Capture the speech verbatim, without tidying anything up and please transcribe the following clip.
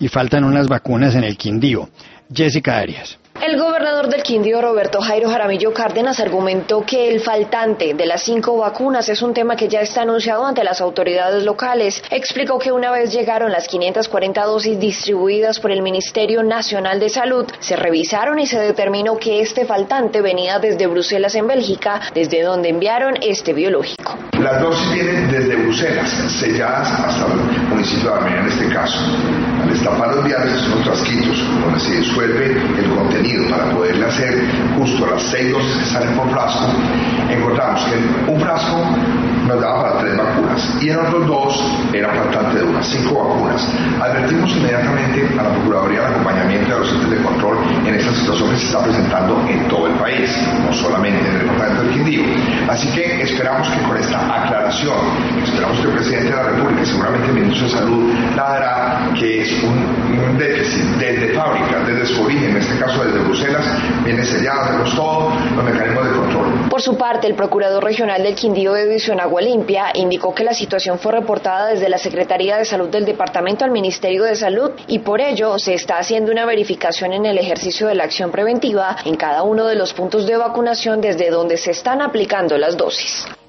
y faltan unas vacunas en el Quindío. Jessica Arias. El gobernador del Quindío, Roberto Jairo Jaramillo Cárdenas, argumentó que el faltante de las cinco vacunas es un tema que ya está anunciado ante las autoridades locales. Explicó que una vez llegaron las quinientas cuarenta dosis distribuidas por el Ministerio Nacional de Salud, se revisaron y se determinó que este faltante venía desde Bruselas en Bélgica, desde donde enviaron este biológico. Las dosis vienen desde Bruselas, selladas hasta el municipio de Armenia en este caso. Al destapar los viales son unos frasquitos donde se disuelve el contenido para poderle hacer justo las seis dosis que salen por frasco. Encontramos que un frasco nos daba para tres vacunas y en otros dos era faltante de unas cinco vacunas. Advertimos inmediatamente a la Procuraduría el acompañamiento de los entes de control en esta situación que se está presentando en todo el país, no solamente en el departamento del Quindío. Así que esperamos que con esta aclaración, esperamos que el presidente de la República, seguramente el ministro de Salud, la dará, que es un, un déficit desde fábrica, desde su origen, en este caso desde Bruselas, viene sellado, tenemos todos los mecanismos de control. Por su parte, el procurador regional del Quindío, Edison Agua Limpia, indicó que la situación fue reportada desde la Secretaría de Salud del departamento al Ministerio de Salud y por ello se está haciendo una verificación en el ejercicio de la acción preventiva en cada uno de los puntos de vacunación desde donde se están aplicando las dosis.